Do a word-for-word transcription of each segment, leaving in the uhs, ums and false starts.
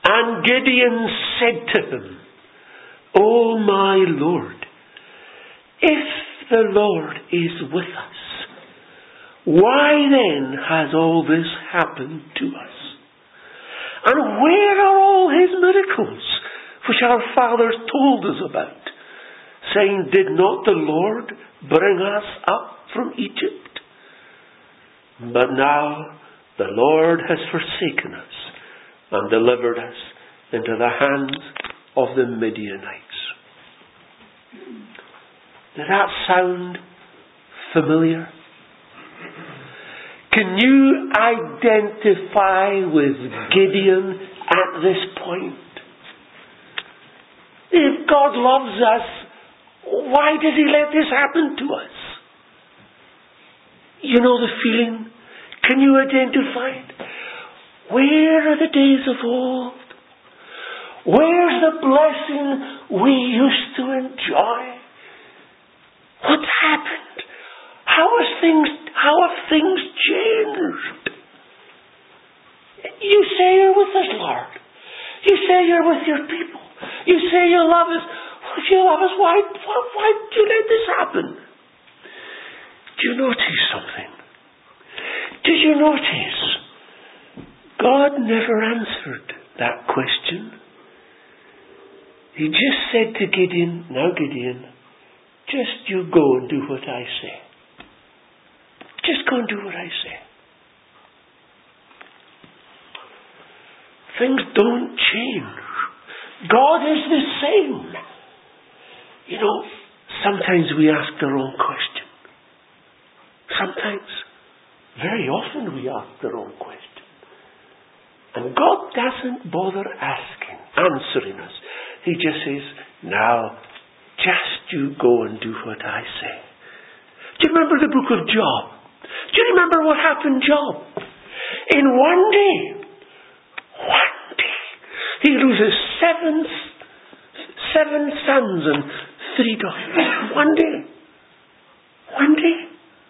And Gideon said to him, O my Lord, if the Lord is with us, why then has all this happened to us? And where are all his miracles, which our fathers told us about, saying, did not the Lord bring us up from Egypt? But now the Lord has forsaken us and delivered us into the hands of the Midianites. Does that sound familiar? Can you identify with Gideon at this point? If God loves us, why did he let this happen to us? You know the feeling? Can you identify it? Where are the days of old? Where's the blessing we used to enjoy? What's happened? How has things, how have things changed? You say you're with us, Lord. You say you're with your people. You say you love us. If you love us, why, why, why did you let this happen? Do you notice something? Did you notice? God never answered that question. He just said to Gideon, now Gideon, just you go and do what I say. Just go and do what I say. Things don't change. God is the same. You know, sometimes we ask the wrong question. Sometimes, very often we ask the wrong question. And God doesn't bother asking, answering us. He just says, now, just you go and do what I say. Do you remember the book of Job? Do you remember what happened to Job? In one day, one day, he loses seven, seven sons and three daughters. One day. One day.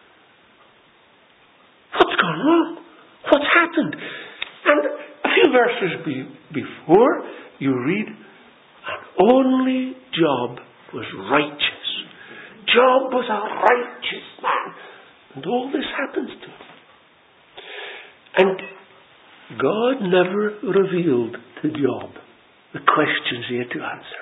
What's gone wrong? What's happened? And a few verses be, before, you read, and only Job was righteous. Job was a righteous man. And all this happens to him. And God never revealed to Job the questions he had to answer.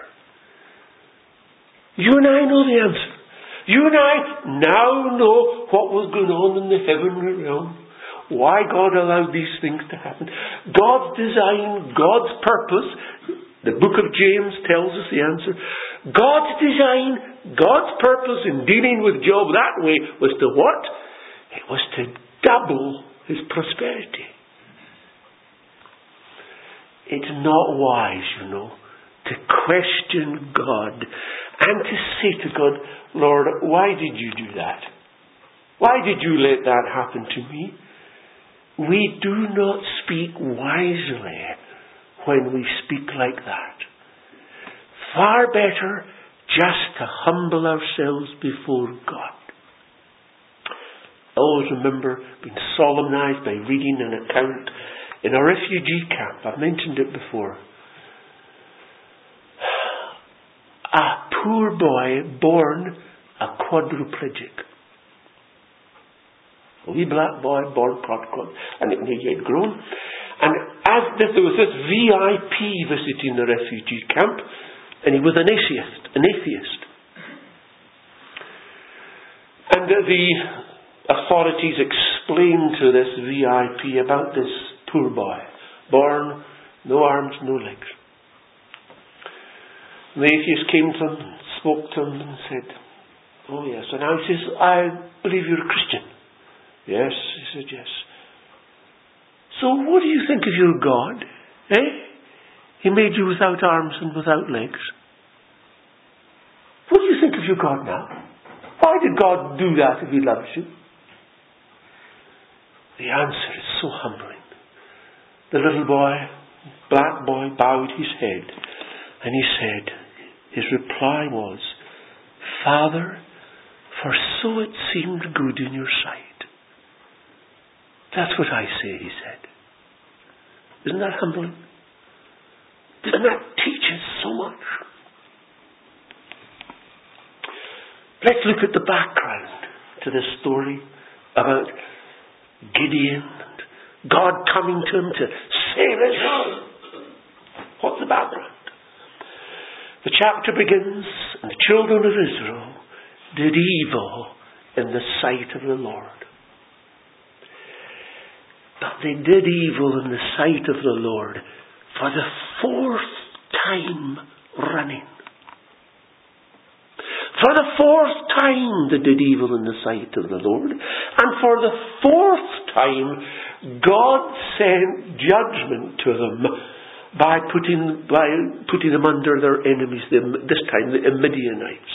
You and I know the answer. You and I now know what was going on in the heavenly realm. Why God allowed these things to happen. God's design, God's purpose. The book of James tells us the answer. God's design, God's purpose in dealing with Job that way was to what? It was to double his prosperity. It's not wise, you know, to question God and to say to God, Lord, why did you do that? Why did you let that happen to me? We do not speak wisely when we speak like that. Far better just to humble ourselves before God. I always remember being solemnized by reading an account in a refugee camp. I've mentioned it before. A poor boy born a quadriplegic. A wee black boy born quadriplegic. And he had grown. And as there was this V I P visiting the refugee camp, and he was an atheist. An atheist. And the authorities explained to this V I P about this poor boy, born no arms, no legs. And the atheist came to him, and spoke to him, and said, "Oh yes." And now he says, "I believe you're a Christian." "Yes," he said, "yes." "So what do you think of your God? Eh? He made you without arms and without legs. What do you think of your God now? Why did God do that if he loves you?" The answer is so humbling. The little boy, black boy, bowed his head and he said, his reply was, "Father, for so it seemed good in your sight." That's what I say, he said. Isn't that humbling? And that teaches so much. Let's look at the background to this story about Gideon and God coming to him to save Israel. What's the background? The chapter begins, and the children of Israel did evil in the sight of the Lord. But they did evil in the sight of the Lord for the fourth time running. For the fourth time they did evil in the sight of the Lord. And for the fourth time God sent judgment to them by putting, by putting them under their enemies, this time the Midianites.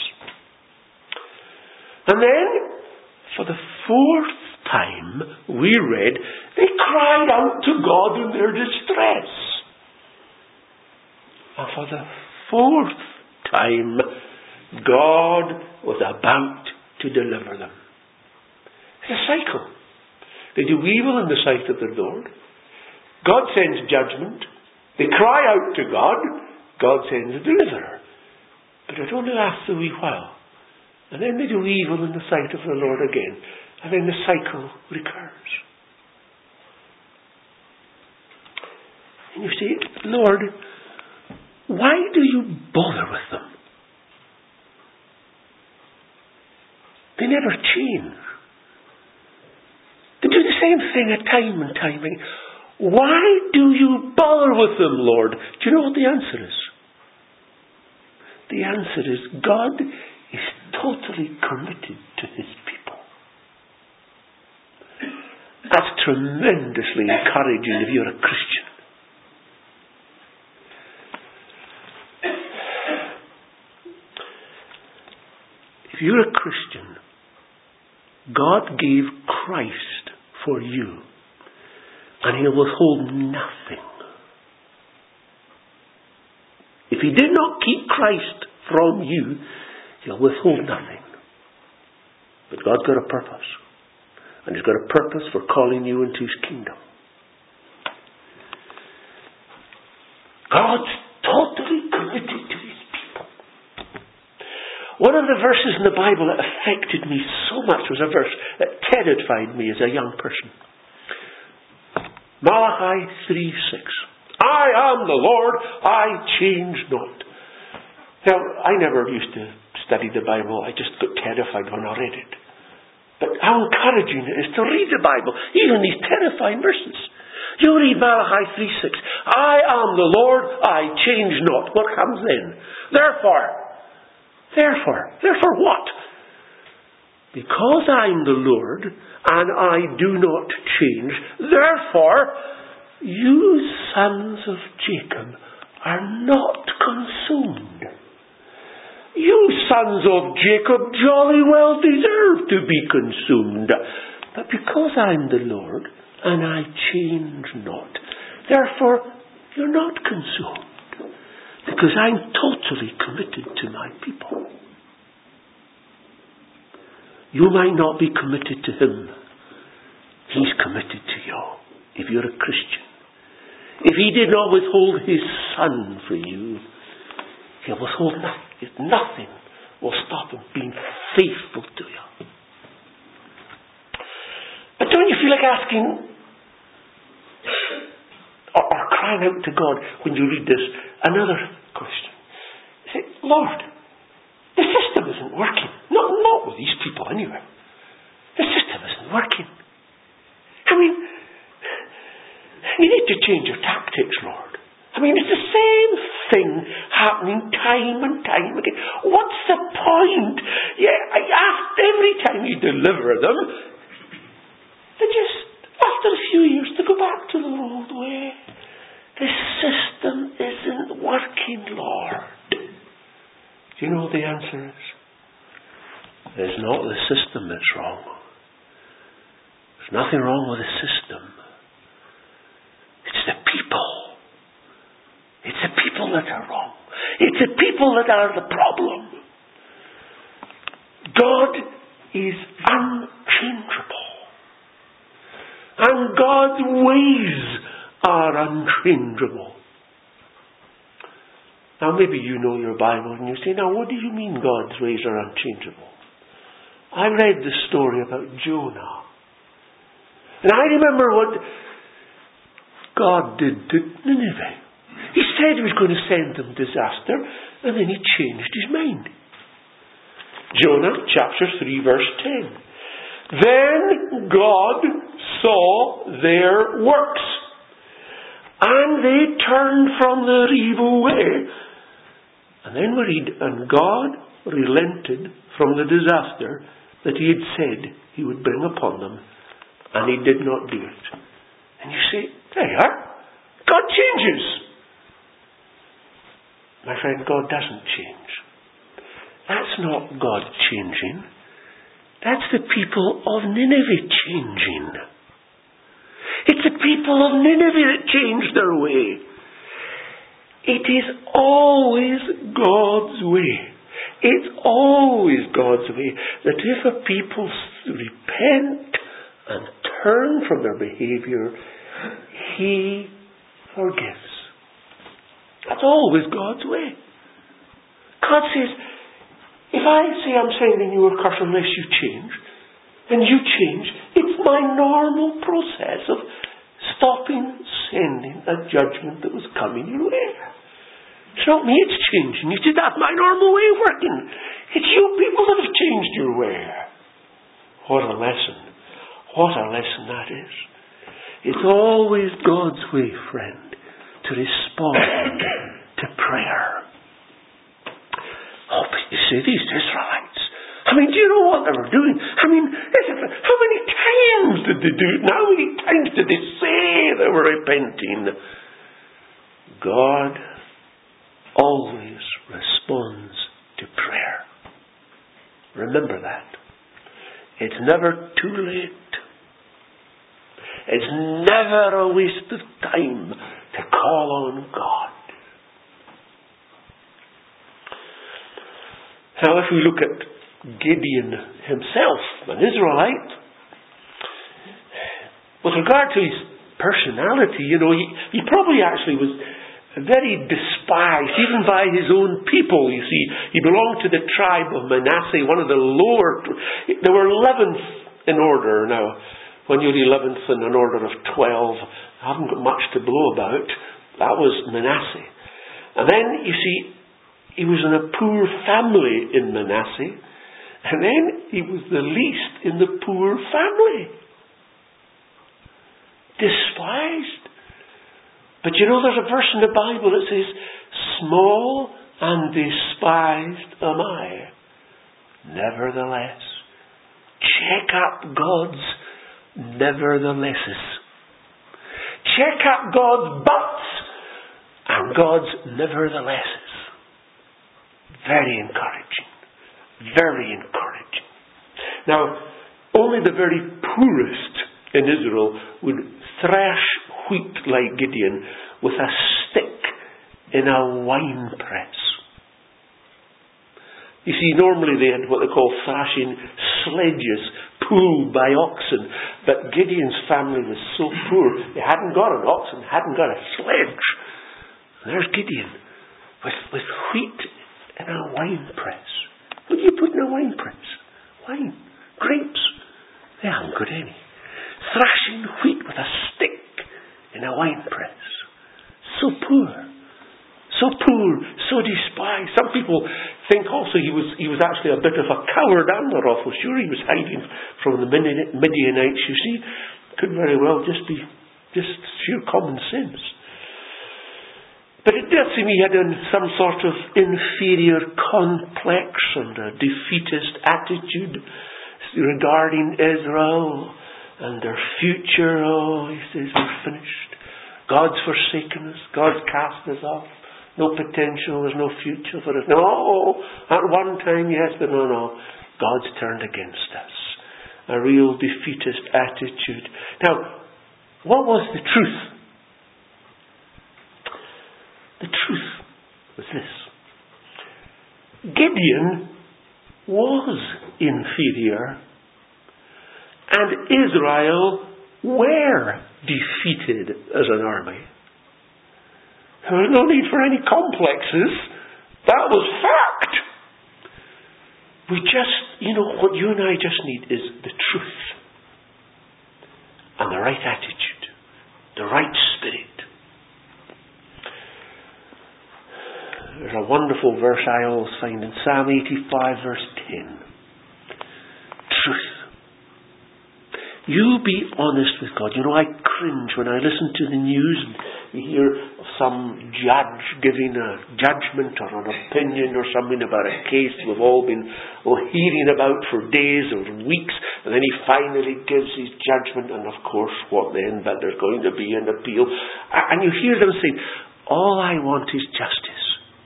And then, for the fourth time, we read, they cried out to God in their distress. And for the fourth time, God was about to deliver them. It's a cycle. They do evil in the sight of the Lord. God sends judgment. They cry out to God. God sends a deliverer. But it only lasts a wee while. And then they do evil in the sight of the Lord again. And then the cycle recurs. And you say, Lord, why do you bother with them? They never change. They do the same thing at time and time again. Why do you bother with them, Lord? Do you know what the answer is? The answer is God is totally committed to His people. That's tremendously encouraging if you're a Christian. If you're a Christian, God gave Christ for you, and He'll withhold nothing. If He did not keep Christ from you, He'll withhold nothing. But God's got a purpose. And He's got a purpose for calling you into His kingdom. God's totally committed to His people. One of the verses in the Bible that affected me so much was a verse that terrified me as a young person. Malachi three six. I am the Lord, I change not. Now, I never used to study the Bible. I just got terrified when I read it. But how encouraging it is to read the Bible, even these terrifying verses. You read Malachi three six. I am the Lord, I change not. What comes then? Therefore, therefore, therefore what? Because I'm the Lord, and I do not change, therefore, you sons of Jacob are not consumed. You sons of Jacob jolly well deserve to be consumed. But because I'm the Lord, and I change not, therefore, you're not consumed. Because I'm totally committed to my people. You might not be committed to Him. He's committed to you, if you're a Christian. If He did not withhold His Son for you, He'll withhold nothing. Nothing will stop Him being faithful to you. But don't you feel like asking or, or crying out to God when you read this another question? You say, Lord, the system isn't working. Not, not with these people anyway. The system isn't working. I mean, you need to change your tactics, Lord. I mean, it's the same thing happening time and time again. What's the point? Yeah, every time you deliver them, they just, after a few years, they go back to the old way. The system isn't working, Lord. Do you know what the answer is? It's not the system that's wrong. There's nothing wrong with the system. It's the people. It's the people that are wrong. It's the people that are the problem. God is unchangeable. And God's ways are unchangeable. Now maybe you know your Bible and you say, now what do you mean God's ways are unchangeable? I read the story about Jonah. And I remember what God did to Nineveh. He said he was going to send them disaster, and then he changed his mind. Jonah chapter three verse ten. Then God saw their works, and they turned from their evil way. And then we read, and God relented from the disaster that he had said he would bring upon them, and he did not do it. And you say, there you are. God changes. My friend, God doesn't change. That's not God changing. That's the people of Nineveh changing. It's the people of Nineveh that changed their way. It is always God's way. It's always God's way that if a people repent and turn from their behaviour, He forgives. That's always God's way. God says, if I say I'm sending you a curse unless you change, and you change, it's my normal process of stopping sending a judgment that was coming your way. It's not me, it's changing. You see, that's my normal way of working. It's you people that have changed your way. What a lesson. What a lesson that is. It's always God's way, friend, to respond to prayer. Oh, but you see, these Israelites, I mean, do you know what they were doing? I mean, how many times did they do it? How many times did they say they were repenting? God always responds to prayer. Remember that. It's never too late. It's never a waste of time to call on God. Now, if we look at Gideon himself, an Israelite, with regard to his personality, you know, he, he probably actually was very despised, even by his own people. You see, he belonged to the tribe of Manasseh, one of the lower. There were eleventh in order. Now, when you're eleventh in an order of twelve, I haven't got much to blow about. That was Manasseh. And then, you see, he was in a poor family in Manasseh. And then he was the least in the poor family. Despised. But you know, there's a verse in the Bible that says, small and despised am I. Nevertheless. Check up God's neverthelesses. Check up God's buts and God's neverthelesses. Very encouraging. Very encouraging. Now, only the very poorest in Israel would thrash wheat like Gideon with a stick in a wine press. You see, normally they had what they call thrashing sledges pulled by oxen. But Gideon's family was so poor, they hadn't got an oxen, hadn't got a sledge. And there's Gideon with, with wheat in a wine press. What do you put in a wine press? Wine. Grapes. They haven't got any. Thrashing wheat with a stick in a wine press. So poor. So poor. So despised. Some people think also he was he was actually a bit of a coward and a awful sure he was hiding from the Midianites, you see. Could very well just be just sheer common sense. But it does seem he had some sort of inferior complex and a defeatist attitude regarding Israel and their future. Oh, he says, we're finished. God's forsaken us. God's cast us off. No potential. There's no future for us. No, at one time, yes, but no, no. God's turned against us. A real defeatist attitude. Now, what was the truth? The truth was this. Gideon was inferior and Israel were defeated as an army. There was no need for any complexes. That was fact. We just, you know, what you and I just need is the truth. And the right attitude. The right spirit. There's a wonderful verse I always find in Psalm eighty-five verse ten. Truth. You be honest with God. You know, I cringe when I listen to the news and you hear of some judge giving a judgment or an opinion or something about a case we've all been oh, hearing about for days or weeks, and then he finally gives his judgment, and of course, what then? But there's going to be an appeal. And you hear them say, all I want is justice.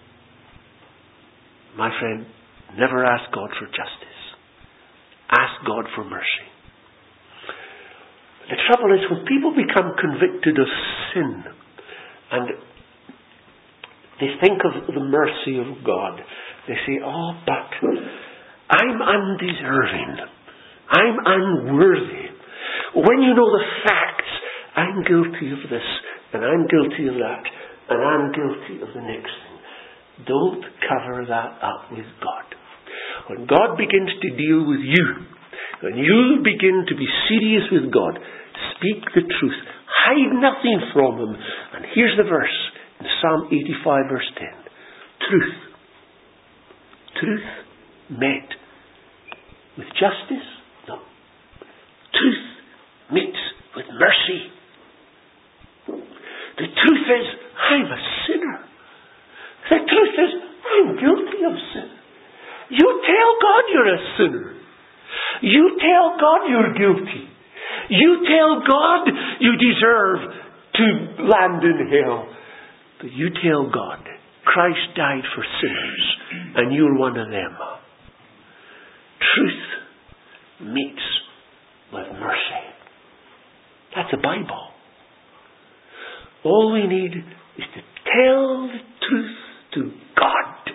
My friend, never ask God for justice. Ask God for mercy. The trouble is, when people become convicted of sin and they think of the mercy of God, they say, oh, but I'm undeserving. I'm unworthy. When you know the facts, I'm guilty of this, and I'm guilty of that, and I'm guilty of the next thing. Don't cover that up with God. When God begins to deal with you, when you begin to be serious with God, speak the truth. Hide nothing from Him. And here's the verse in Psalm eighty-five verse ten. Truth. Truth met with justice? No. Truth meets with mercy. The truth is, I'm a sinner. The truth is, I'm guilty of sin. You tell God you're a sinner. You tell God you're guilty. You tell God you deserve to land in hell. But you tell God Christ died for sinners and you're one of them. Truth meets with mercy. That's the Bible. All we need is to tell the truth to God.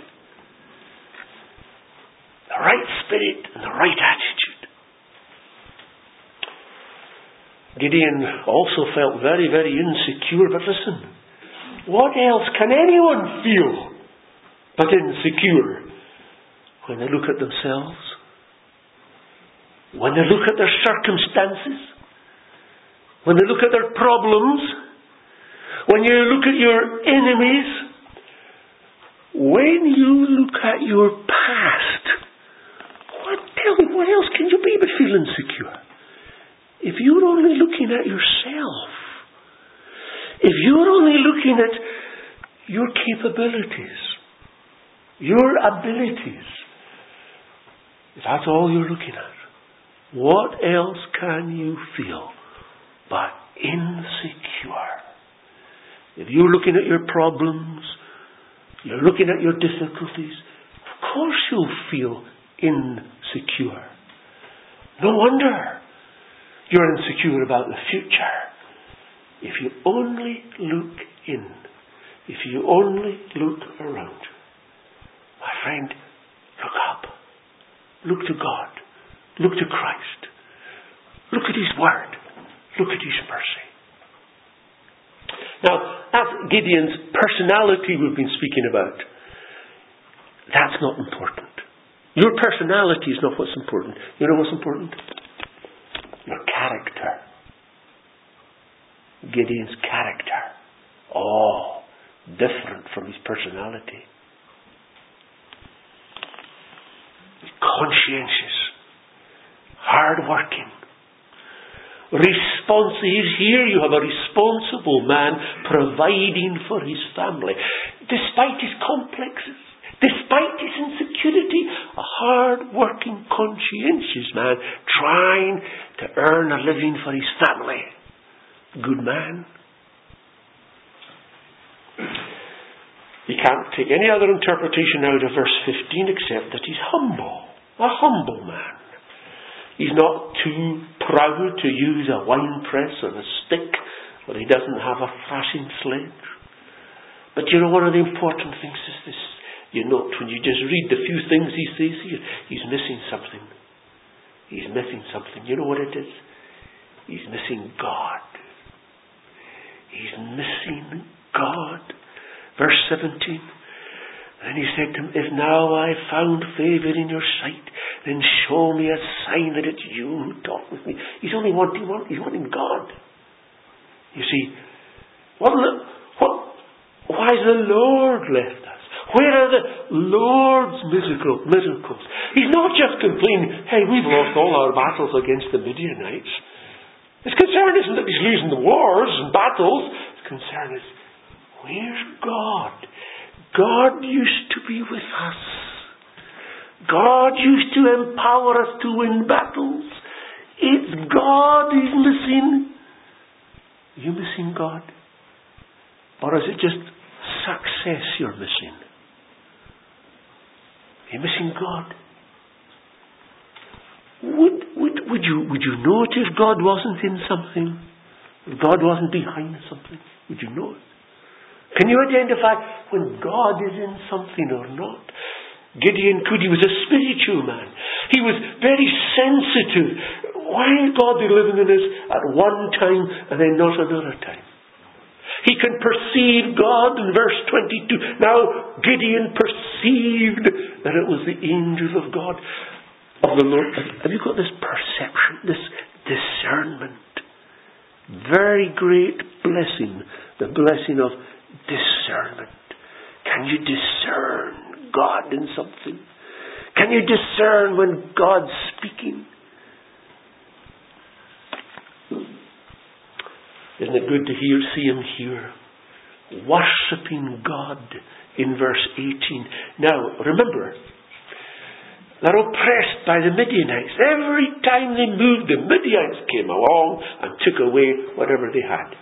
The right spirit and the right attitude. Gideon also felt very, very insecure. But listen, what else can anyone feel but insecure when they look at themselves? When they look at their circumstances? When they look at their problems? When you look at your enemies? When you look at your past? What, tell me, what else can you be but feel insecure? If you're only looking at yourself, if you're only looking at your capabilities, your abilities, if that's all you're looking at, what else can you feel but insecure? If you're looking at your problems, you're looking at your difficulties, of course you'll feel insecure. No wonder you're insecure about the future. If you only look in, if you only look around, my friend, look up. Look to God. Look to Christ. Look at His Word. Look at His mercy. Now, that's Gideon's personality we've been speaking about. That's not important. Your personality is not what's important. You know what's important? Your character. Gideon's character. Oh, different from his personality. Conscientious. Hard-working. Responsive. Here you have a responsible man providing for his family. Despite his complexes. Despite his insecurity, a hard-working, conscientious man trying to earn a living for his family. Good man. You can't take any other interpretation out of verse fifteen except that he's humble. A humble man. He's not too proud to use a wine press or a stick, or he doesn't have a thrashing sledge. But you know, one of the important things is this. You note when you just read the few things he says here, he's missing something. He's missing something. You know what it is? He's missing God. He's missing God. Verse seventeen. And he said to him, if now I found favour in your sight, then show me a sign that it's you who talk with me. He's only wanting one, he's wanting God. You see, what, what, why has the Lord left us? Where are the Lord's miracle, miracles? He's not just complaining, hey, we've lost all our battles against the Midianites. His concern isn't that he's losing the wars and battles. His concern is, where's God? God used to be with us. God used to empower us to win battles. It's God who's missing. Are you missing God? Or is it just success you're missing? Are you missing God? Would, would, would, you, would you know it if God wasn't in something? If God wasn't behind something? Would you know it? Can you identify when God is in something or not? Gideon could. He was a spiritual man. He was very sensitive. Why is God living in us at one time and then not another time? He can perceive God in verse twenty-two. Now Gideon perceived that it was the angel of God, of the Lord. Have you got this perception, this discernment? Very great blessing. The blessing of discernment. Can you discern God in something? Can you discern when God's speaking? Isn't it good to hear, see him here, worshipping God in verse eighteen. Now, remember, they're oppressed by the Midianites. Every time they moved, the Midianites came along and took away whatever they had.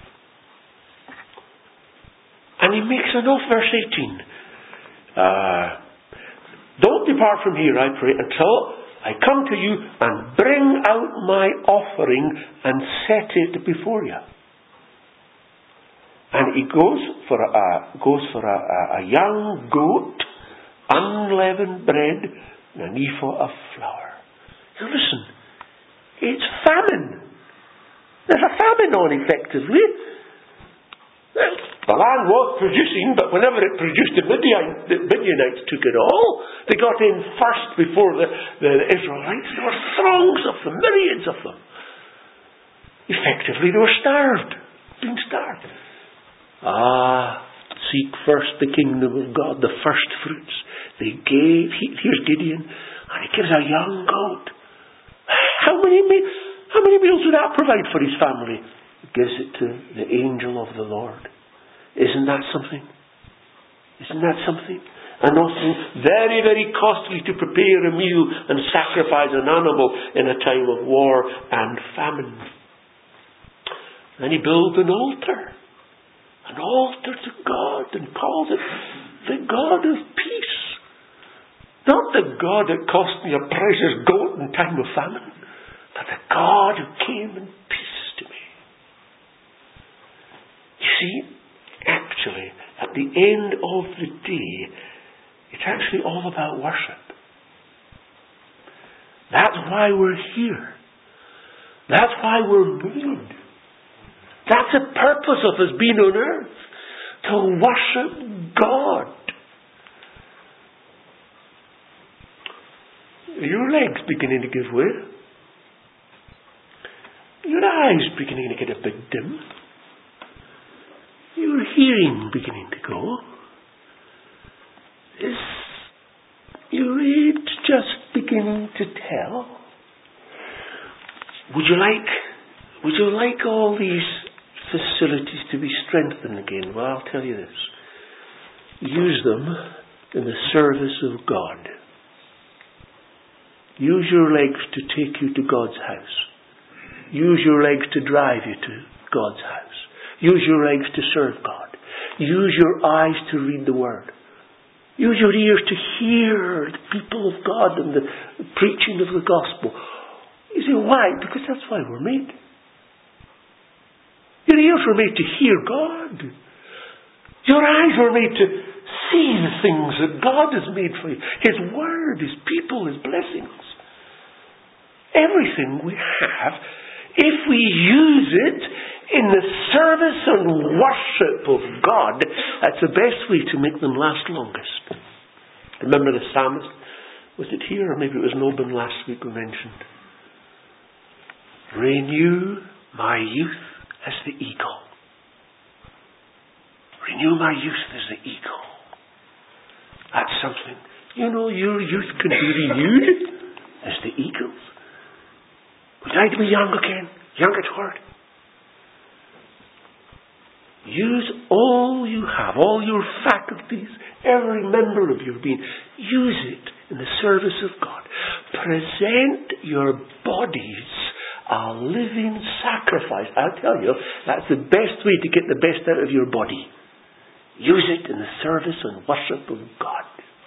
And he makes an oath, verse eighteen. Uh, Don't depart from here, I pray, until I come to you and bring out my offering and set it before you. And he goes for a, uh, goes for a, a, a young goat, unleavened bread, and an ephah of flour. Now listen, it's famine. There's a famine on, effectively. The land was producing, but whenever it produced, the, Midian, the Midianites took it all. They got in first before the, the, the Israelites. There were throngs of them, myriads of them. Effectively, they were starved, being starved. Ah, seek first the kingdom of God, the first fruits. They gave, he, here's Gideon, and he gives a young goat. How many, how many meals would that provide for his family? He gives it to the angel of the Lord. Isn't that something? Isn't that something? And also very, very costly to prepare a meal and sacrifice an animal in a time of war and famine. Then he builds an altar. An altar to God, and calls it the God of peace. Not the God that cost me a precious goat in time of famine, but the God who came in peace to me. You see, actually, at the end of the day, it's actually all about worship. That's why we're here. That's why we're made. That's the purpose of us being on earth. To worship God. Are your legs beginning to give way? Your eyes beginning to get a bit dim? Your hearing beginning to go? Is your age just beginning to tell? Would you like, would you like all these facilities to be strengthened again? Well, I'll tell you this. Use them in the service of God. Use your legs to take you to God's house. Use your legs to drive you to God's house. Use your legs to serve God. Use your eyes to read the Word. Use your ears to hear the people of God and the preaching of the gospel. You say, why? Because that's why we're made. Your ears were made to hear God. Your eyes were made to see the things that God has made for you. His Word, His people, His blessings. Everything we have, if we use it in the service and worship of God, that's the best way to make them last longest. Remember the psalmist? Was it here, or maybe it was Noban last week we mentioned? Renew my youth as the eagle. Renew my youth as the eagle. That's something. You know, your youth can be renewed as the eagles. Would you like to be young again? Young at heart? Use all you have, all your faculties, every member of your being. Use it in the service of God. Present your bodies a living sacrifice. I'll tell you, that's the best way to get the best out of your body. Use it in the service and worship of God.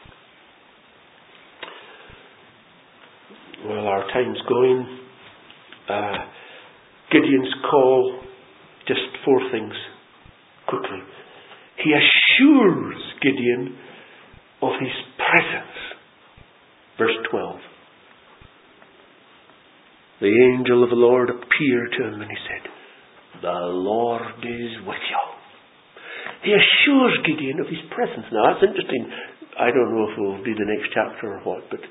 Well, our time's going. Uh, Gideon's call, just four things. Quickly. He assures Gideon of his presence. Verse twelve. The angel of the Lord appeared to him and he said, "The Lord is with you." He assures Gideon of his presence. Now that's interesting. I don't know if it will be the next chapter or what, but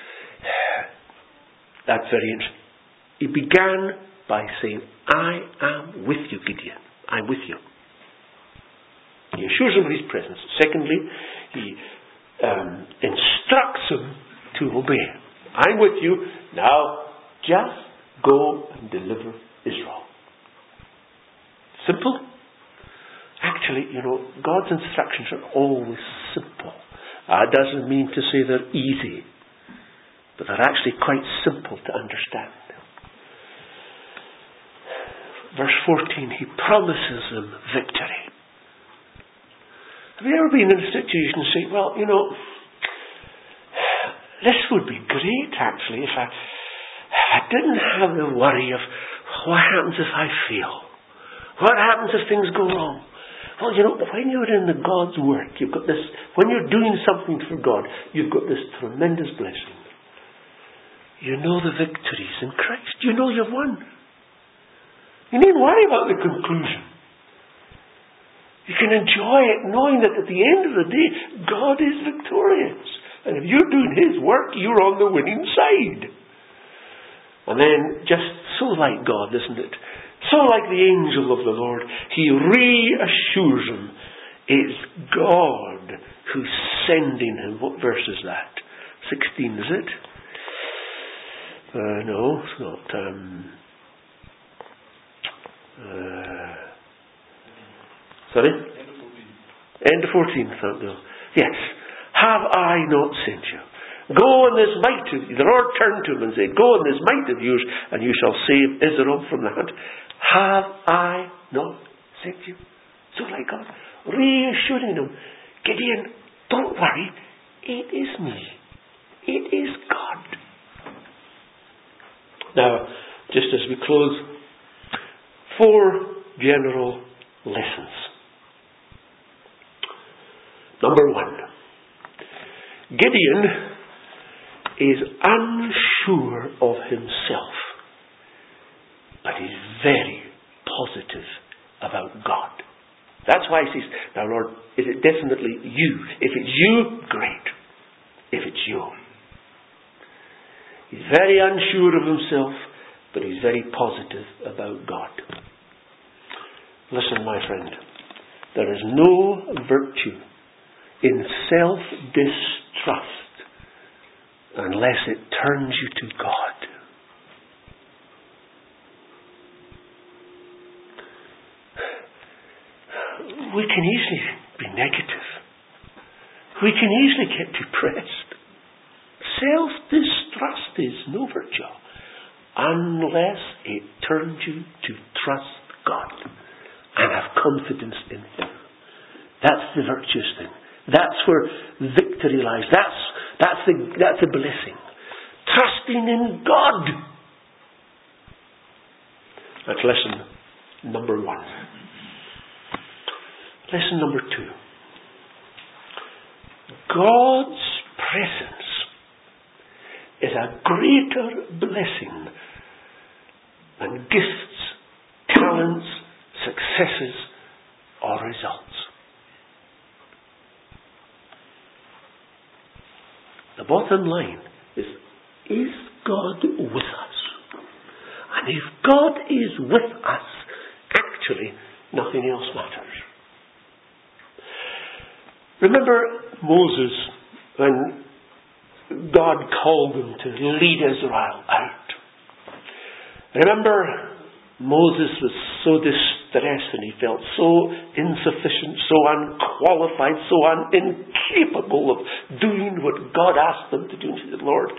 that's very interesting. He began by saying, "I am with you, Gideon. I'm with you." He assures him of his presence. Secondly, he um, instructs him to obey. I'm with you. Now, just go and deliver Israel. Simple. Actually, you know, God's instructions are always simple. That doesn't mean to say they're easy, but they're actually quite simple to understand. Verse fourteen, he promises them victory. Have you ever been in a situation and say, well, you know, this would be great actually if I, I didn't have the worry of what happens if I fail? What happens if things go wrong? Well, you know, when you're in the God's work, you've got this, when you're doing something for God, you've got this tremendous blessing. You know the victories in Christ. You know you've won. You needn't worry about the conclusion. You can enjoy it knowing that at the end of the day, God is victorious. And if you're doing His work, you're on the winning side. And then, just so like God, isn't it? So like the angel of the Lord, He reassures him it's God who's sending him. What verse is that? sixteen, is it? Uh, no, it's not. Um, uh, sorry? End of fourteen, thank you. Yes. Have I not sent you? Go in this might of you. The Lord turned to him and said, go in this might of yours, and you shall save Israel from the hand. Have I not sent you? So like God, reassuring him, Gideon, don't worry, it is me. It is God. Now, just as we close, four general lessons. Number one, Gideon is unsure of himself, but he's very positive about God. That's why he says, now Lord, is it definitely you? If it's you, great. If it's you. He's very unsure of himself, but he's very positive about God. Listen, my friend, there is no virtue in self-distrust unless it turns you to God. We can easily be negative. We can easily get depressed. Self-distrust is no virtue unless it turns you to trust God and have confidence in Him. That's the virtuous thing. That's where victory lies. That's that's the that's the blessing. Trusting in God. That's lesson number one. Lesson number two. God's presence is a greater blessing than gifts, talents, successes, or results. The bottom line is, is God with us? And if God is with us, actually, nothing else matters. Remember Moses, when God called him to lead Israel out. Remember, Moses was so distressed and he felt so insufficient, so unqualified, so un- incapable of doing what God asked him to do. He said, Lord,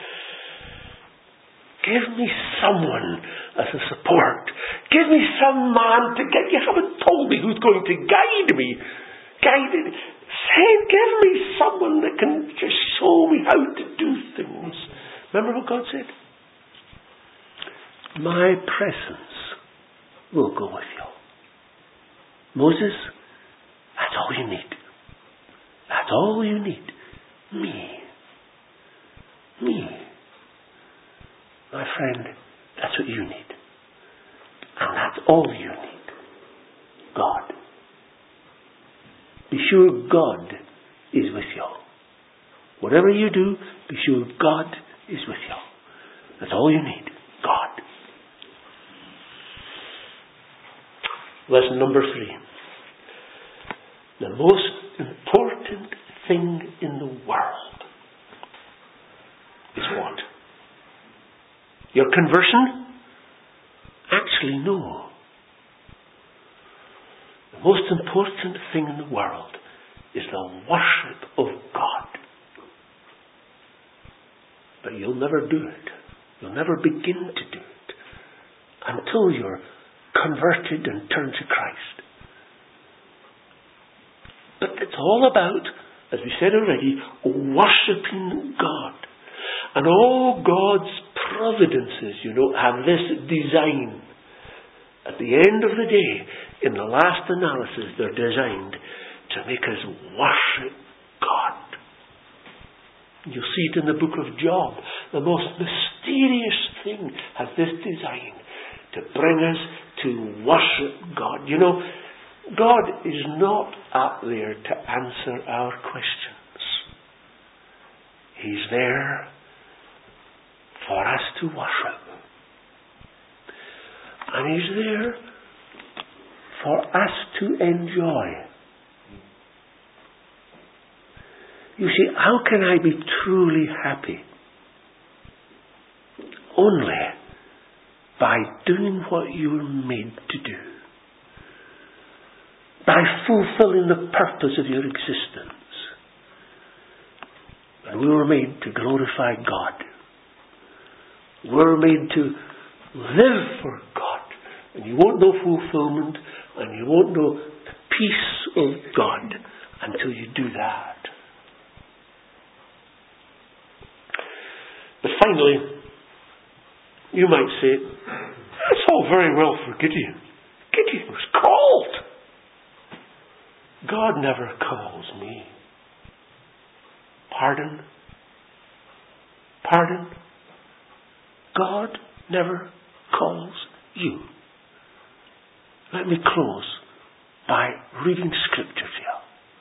give me someone as a support. Give me some man to guide. You haven't told me who's going to guide me. Guide me. Say, give me someone that can just show me how to do things. Remember what God said? My presence will go with you. Moses, that's all you need. That's all you need. Me. Me. My friend, that's what you need. And that's all you need. God. Be sure God is with you. Whatever you do, be sure God is with you. That's all you need. God. Lesson number three. The most important thing in the world is what? Your conversion? Actually, no. The most important thing in the world is the worship of God. But you'll never do it. You'll never begin to do it until you're converted and turned to Christ. But it's all about, as we said already, worshipping God. And all God's providences, you know, have this design. At the end of the day, in the last analysis, they're designed to make us worship God. You'll see it in the book of Job. The most mysterious thing has this design to bring us to worship God. You know, God is not up there to answer our questions. He's there for us to worship. And He's there for us to enjoy. You see, how can I be truly happy? Only by doing what you were made to do. By fulfilling the purpose of your existence. And we were made to glorify God. We were made to live for God. And you won't know fulfillment and you won't know the peace of God until you do that. But finally, you might say, that's all very well for Gideon. Gideon was called. God never calls me. Pardon? Pardon? God never calls you. Let me close by reading scripture to you.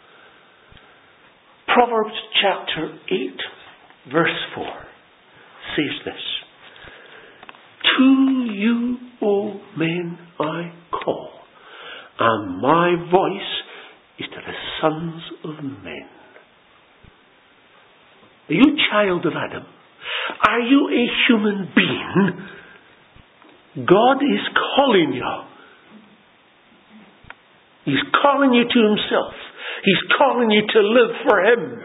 Proverbs chapter eight, verse four says this. To you, O men, I call, and my voice is to the sons of men. Are you a child of Adam? Are you a human being? God is calling you. He's calling you to Himself. He's calling you to live for Him.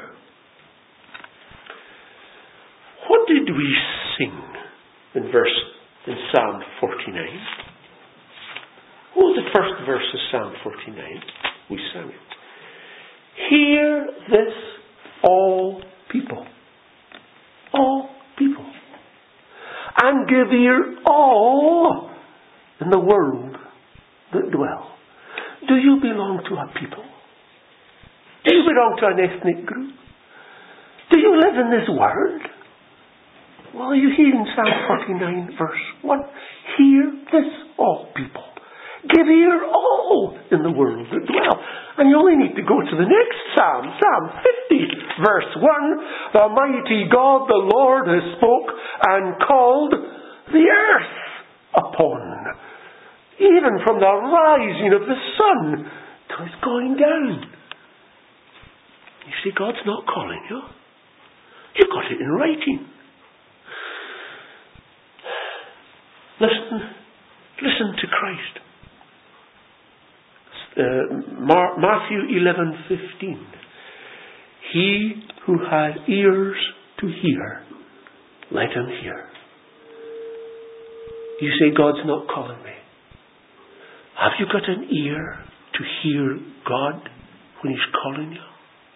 What did we sing in verse in Psalm forty-nine? What was the first verse of Psalm forty-nine? We sang it. Hear this, all people. All people. And give ear, all in the world that dwell. Do you belong to a people? Do you belong to an ethnic group? Do you live in this world? Well, you hear in Psalm forty-nine verse one, hear this, all people. Give ear all in the world that dwell. And you only need to go to the next Psalm, Psalm fifty, verse one. The mighty God, the Lord, has spoke and called the earth upon. Even from the rising of the sun to its going down. You see, God's not calling you. You've got it in writing. Listen, listen to Christ. Uh, Mar- Matthew eleven fifteen. He who has ears to hear, let him hear. You say, God's not calling me. Have you got an ear to hear God when He's calling you?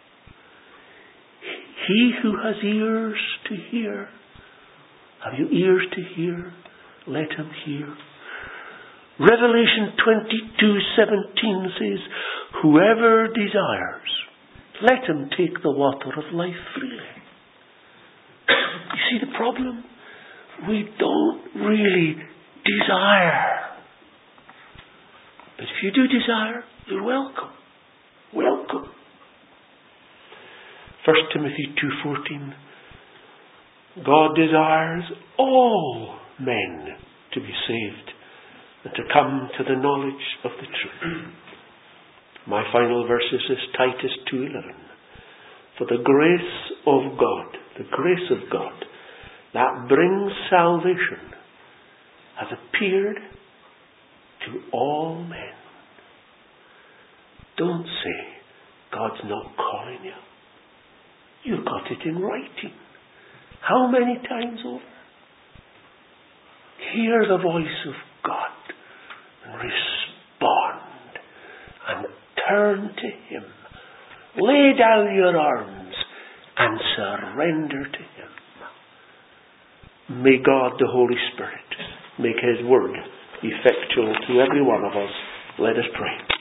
He who has ears to hear. Have you ears to hear? Let him hear. Revelation twenty-two seventeen says, whoever desires, let him take the water of life freely. You see the problem? We don't really desire. But if you do desire, you're welcome. Welcome. First Timothy two fourteen. God desires all men to be saved and to come to the knowledge of the truth. My final verse is this, Titus two eleven. For the grace of God, the grace of God that brings salvation has appeared to all men. Don't say God's not calling you. You've got it in writing. How many times over? Hear the voice of God and respond and turn to Him. Lay down your arms and surrender to Him. May God, the Holy Spirit, make His word effectual to every one of us. Let us pray.